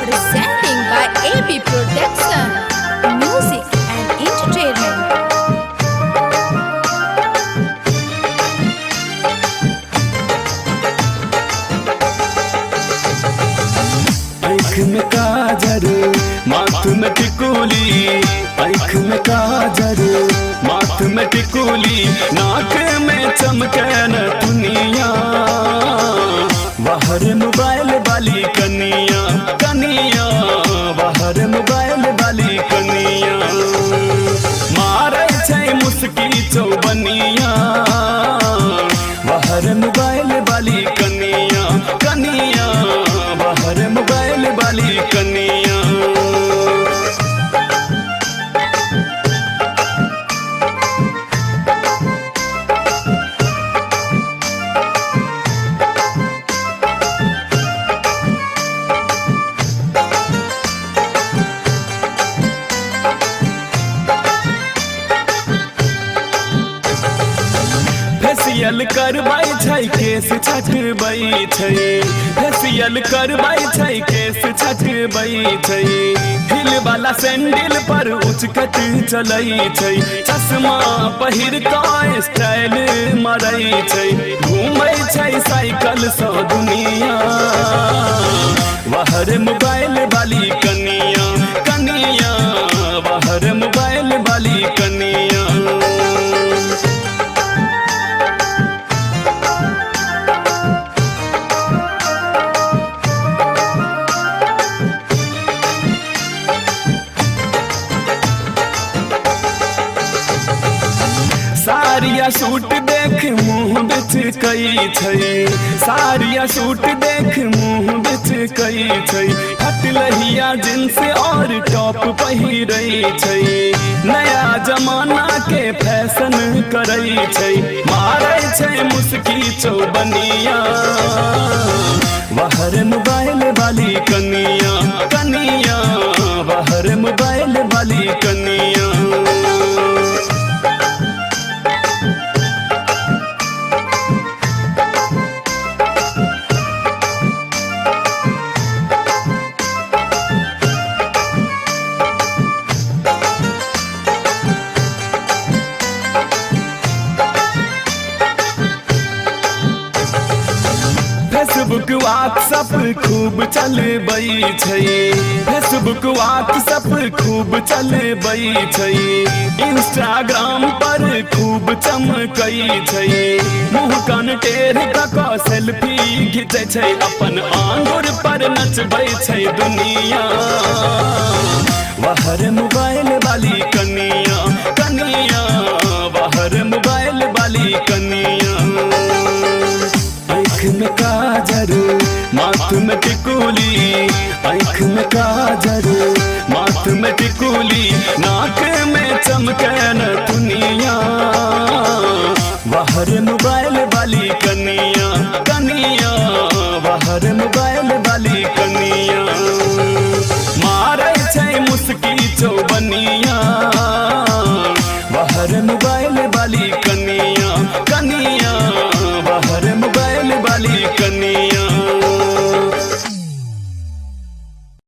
Presenting by AB Production, Music and Entertainment. आँख में काजर माथ में टिकुली, आँख में काजर माथ में टिकुली, नाक में चमके न दुनिया, बाहर मोबाइल वाली कनिया कनिया, बाहर मोबाइल वाली कनिया, मारे छै मुस्की चौबनिया, बाहर मोबाइल वाली कनिया कनिया, बाहर मोबाइल वाली कनिया। फेसियल करबै छै केस छटबै छै, फेसियल करबै छै केस छटबै छै, हिल वाला सैंडल पर उचकत चलै छै, चश्मा पहिर के स्टाइल मारै छै, घूमै छै साइकिल सँ दुनिया, बाहर मोबाइल वाली कनिया कनिया, बाहर मोबाइल वाली कनिया। सारिया सूट देख मुँह बिच कई छै, सारिया सूट देख मुँह बिच कई छै, हटलहिया जींस और टॉप पहिरै छै, नया जमाना के फैशन करै छै, मारै छै मुस्की चौबनिया, बाहर मोबाइल वाली कनिया कनिया, बाहर मोबाइल वाली कनिया। फेसबुक व्हाट्सअप खूब चलबै छै, फेसबुक व्हाट्सअप खूब चलबै छै, इंस्टाग्राम पर खूब चमकै छै, मुँह कान टेढ़ कऽ सेल्फी घिचै छै, अपन आंगुर पर नचबै छै दुनिया, बाहर मोबाइल वाली कनिया कनिया, बाहर मोबाइल वाली कनिया। आँख में काजर माथ में टिकुली, आँख में काजर माथ में टिकुली, नाक में चमके न दुनिया,